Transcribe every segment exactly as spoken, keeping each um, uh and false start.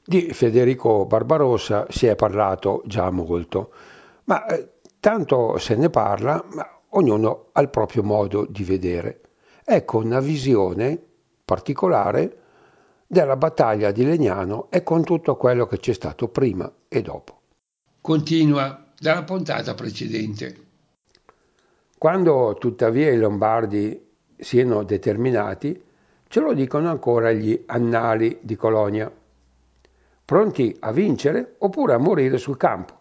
Di Federico Barbarossa si è parlato già molto, ma eh, tanto se ne parla, ma ognuno ha il proprio modo di vedere. Ecco una visione particolare della battaglia di Legnano e con tutto quello che c'è stato prima e dopo. Continua dalla puntata precedente. Quando tuttavia i Lombardi siano determinati, ce lo dicono ancora gli annali di Colonia, pronti a vincere oppure a morire sul campo.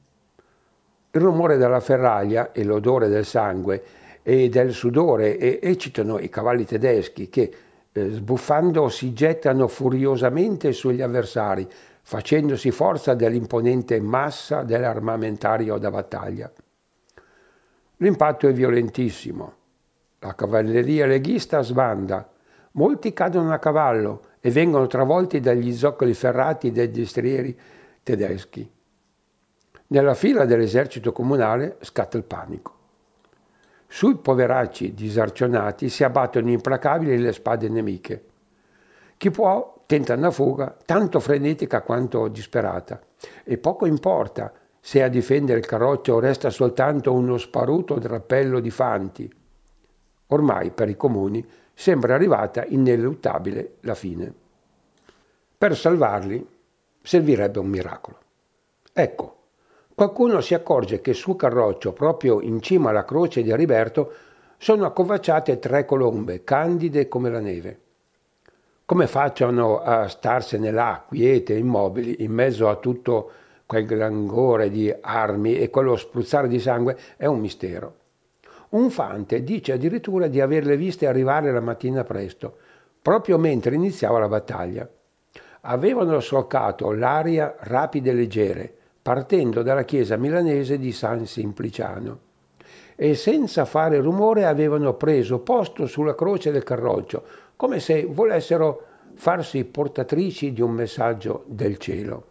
Il rumore della ferraglia e l'odore del sangue e del sudore e eccitano i cavalli tedeschi che, eh, sbuffando, si gettano furiosamente sugli avversari, facendosi forza dell'imponente massa dell'armamentario da battaglia. L'impatto è violentissimo. La cavalleria leghista sbanda, molti cadono a cavallo e vengono travolti dagli zoccoli ferrati dei destrieri tedeschi. Nella fila dell'esercito comunale scatta il panico. Sui poveracci disarcionati si abbattono implacabili le spade nemiche. Chi può tenta una fuga, tanto frenetica quanto disperata, e poco importa se a difendere il carroccio resta soltanto uno sparuto drappello di fanti. Ormai per i comuni sembra arrivata ineluttabile la fine. Per salvarli servirebbe un miracolo. Ecco, qualcuno si accorge che sul carroccio, proprio in cima alla croce di Ariberto, sono accovacciate tre colombe, candide come la neve. Come facciano a starsene là, quiete, immobili, in mezzo a tutto quel grangore di armi e quello spruzzare di sangue, è un mistero. Un fante dice addirittura di averle viste arrivare la mattina presto, proprio mentre iniziava la battaglia. Avevano solcato l'aria rapide e leggere, partendo dalla chiesa milanese di San Simpliciano, e senza fare rumore avevano preso posto sulla croce del carroccio, come se volessero farsi portatrici di un messaggio del cielo.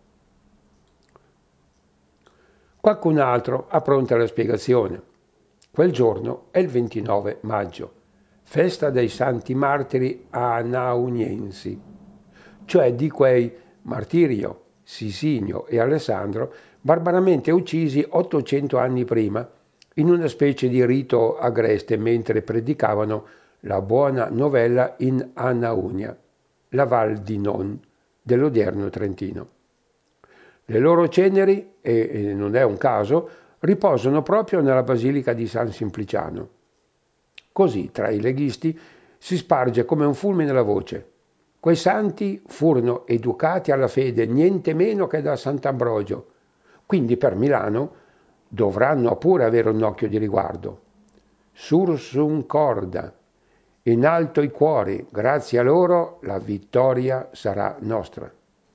Qualcun altro ha pronta la spiegazione. Quel giorno è il ventinove maggio, festa dei santi martiri anauniensi, cioè di quei Martirio, Sisinio e Alessandro barbaramente uccisi ottocento anni prima in una specie di rito agreste mentre predicavano la buona novella in Anaunia, la Val di Non dell'odierno Trentino. Le loro ceneri, e, e non è un caso, riposano proprio nella basilica di San Simpliciano. Così, tra i leghisti, si sparge come un fulmine la voce. Quei santi furono educati alla fede niente meno che da Sant'Ambrogio, quindi per Milano dovranno pure avere un occhio di riguardo. Sursum corda, in alto i cuori, grazie a loro la vittoria sarà nostra.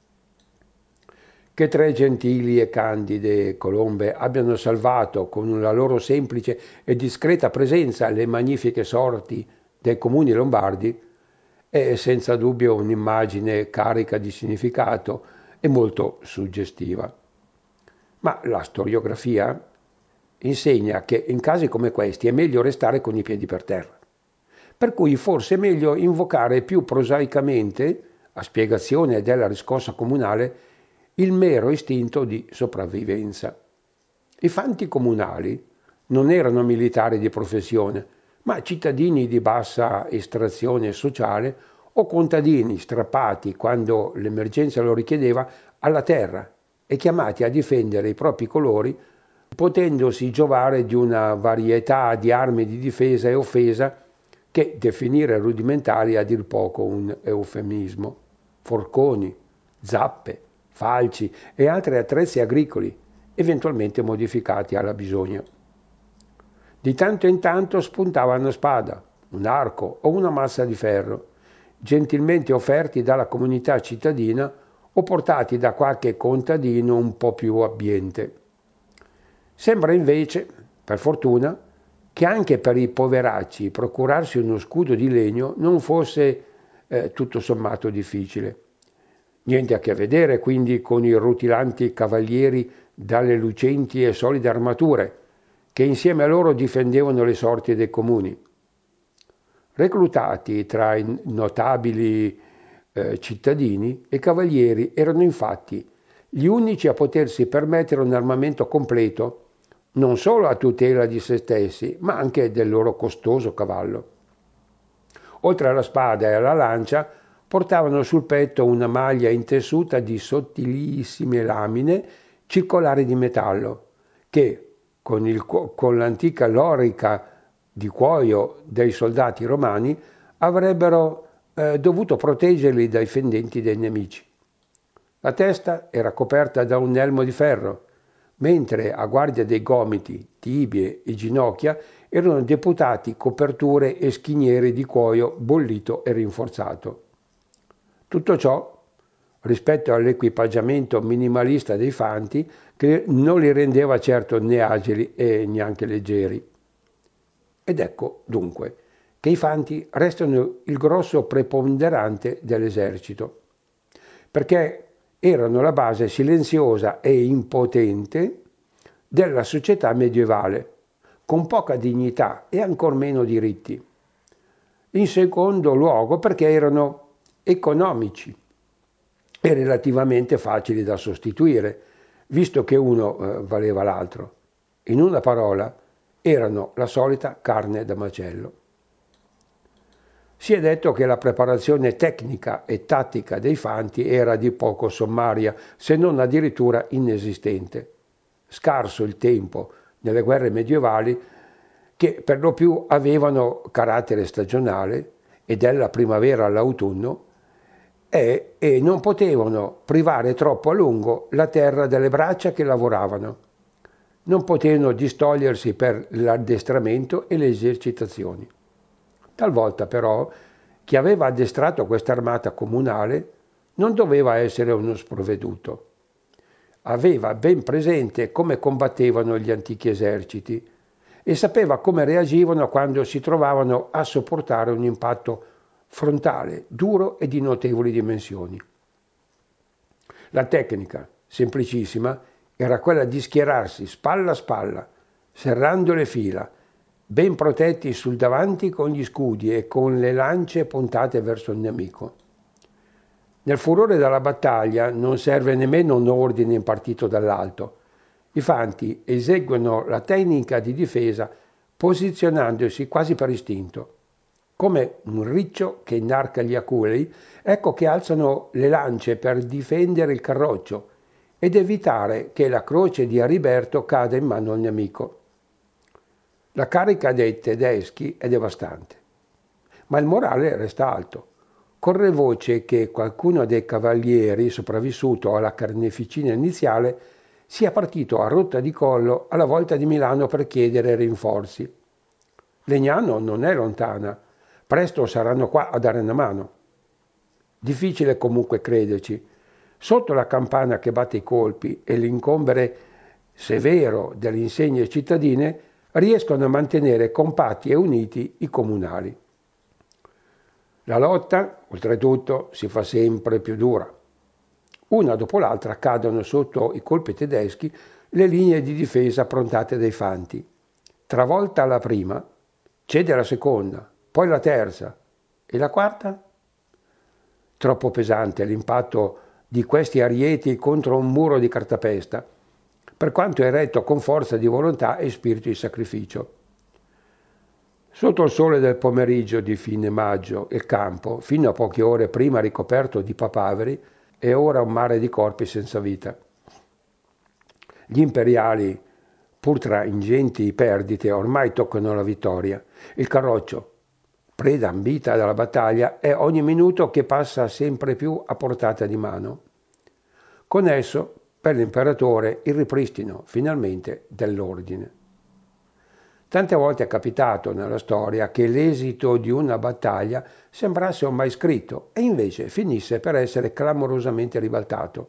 Che tre gentili e candide colombe abbiano salvato con la loro semplice e discreta presenza le magnifiche sorti dei comuni lombardi è senza dubbio un'immagine carica di significato e molto suggestiva. Ma la storiografia insegna che in casi come questi è meglio restare con i piedi per terra. Per cui forse è meglio invocare più prosaicamente, a spiegazione della riscossa comunale, il mero istinto di sopravvivenza. I fanti comunali non erano militari di professione, ma cittadini di bassa estrazione sociale o contadini strappati, quando l'emergenza lo richiedeva, alla terra e chiamati a difendere i propri colori, potendosi giovare di una varietà di armi di difesa e offesa che definire rudimentali è a dir poco un eufemismo. Forconi, zappe, falci e altri attrezzi agricoli, eventualmente modificati alla bisogna. Di tanto in tanto spuntava una spada, un arco o una massa di ferro, gentilmente offerti dalla comunità cittadina o portati da qualche contadino un po' più abbiente. Sembra invece, per fortuna, che anche per i poveracci procurarsi uno scudo di legno non fosse eh, tutto sommato difficile. Niente a che vedere quindi con i rutilanti cavalieri dalle lucenti e solide armature, che insieme a loro difendevano le sorti dei comuni. Reclutati tra i notabili eh, cittadini e cavalieri erano infatti gli unici a potersi permettere un armamento completo, non solo a tutela di se stessi, ma anche del loro costoso cavallo. Oltre alla spada e alla lancia, portavano sul petto una maglia intessuta di sottilissime lamine circolari di metallo, che, con, il, con l'antica lorica di cuoio dei soldati romani, avrebbero eh, dovuto proteggerli dai fendenti dei nemici. La testa era coperta da un elmo di ferro, mentre a guardia dei gomiti, tibie e ginocchia erano deputati coperture e schiniere di cuoio bollito e rinforzato. Tutto ciò rispetto all'equipaggiamento minimalista dei fanti, che non li rendeva certo né agili e neanche leggeri. Ed ecco, dunque, che i fanti restano il grosso preponderante dell'esercito, perché erano la base silenziosa e impotente della società medievale, con poca dignità e ancor meno diritti. In secondo luogo perché erano economici e relativamente facili da sostituire, visto che uno eh, valeva l'altro. In una parola, erano la solita carne da macello. Si è detto che la preparazione tecnica e tattica dei fanti era di poco sommaria, se non addirittura inesistente. Scarso il tempo nelle guerre medievali, che per lo più avevano carattere stagionale e dalla primavera all'autunno, e, e non potevano privare troppo a lungo la terra delle braccia che lavoravano. Non potevano distogliersi per l'addestramento e le esercitazioni. Talvolta però chi aveva addestrato questa armata comunale non doveva essere uno sprovveduto. Aveva ben presente come combattevano gli antichi eserciti e sapeva come reagivano quando si trovavano a sopportare un impatto frontale, duro e di notevoli dimensioni. La tecnica, semplicissima, era quella di schierarsi spalla a spalla, serrando le fila, ben protetti sul davanti con gli scudi e con le lance puntate verso il nemico. Nel furore della battaglia non serve nemmeno un ordine impartito dall'alto. I fanti eseguono la tecnica di difesa posizionandosi quasi per istinto. Come un riccio che inarca gli aculi, ecco che alzano le lance per difendere il carroccio ed evitare che la croce di Ariberto cada in mano al nemico. La carica dei tedeschi è devastante, ma il morale resta alto. Corre voce che qualcuno dei cavalieri sopravvissuto alla carneficina iniziale sia partito a rotta di collo alla volta di Milano per chiedere rinforzi. Legnano non è lontana, presto saranno qua a dare una mano. Difficile comunque crederci. Sotto la campana che batte i colpi e l'incombere severo delle insegne cittadine riescono a mantenere compatti e uniti i comunali. La lotta, oltretutto, si fa sempre più dura. Una dopo l'altra cadono sotto i colpi tedeschi le linee di difesa approntate dai fanti. Travolta la prima, cede la seconda, poi la terza e la quarta? Troppo pesante l'impatto di questi arieti contro un muro di cartapesta, per quanto eretto con forza di volontà e spirito di sacrificio. Sotto il sole del pomeriggio di fine maggio il campo, fino a poche ore prima ricoperto di papaveri, è ora un mare di corpi senza vita. Gli imperiali, pur tra ingenti perdite, ormai toccano la vittoria. Il carroccio, preda ambita dalla battaglia, è ogni minuto che passa sempre più a portata di mano. Con esso, per l'imperatore, il ripristino, finalmente, dell'ordine. Tante volte è capitato nella storia che l'esito di una battaglia sembrasse ormai scritto e invece finisse per essere clamorosamente ribaltato.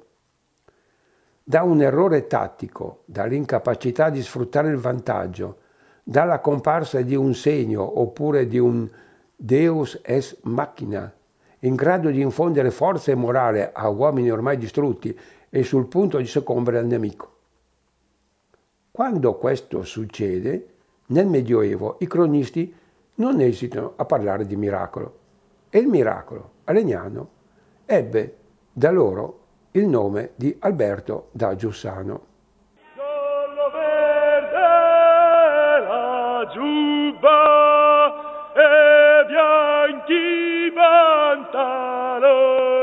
Da un errore tattico, dall'incapacità di sfruttare il vantaggio, dalla comparsa di un segno oppure di un Deus ex machina, in grado di infondere forza e morale a uomini ormai distrutti e sul punto di soccombere al nemico. Quando questo succede, nel Medioevo i cronisti non esitano a parlare di miracolo. E il miracolo, a Legnano, ebbe da loro il nome di Alberto da Giussano. Giallo verde la giubba e bianchi pantaloni.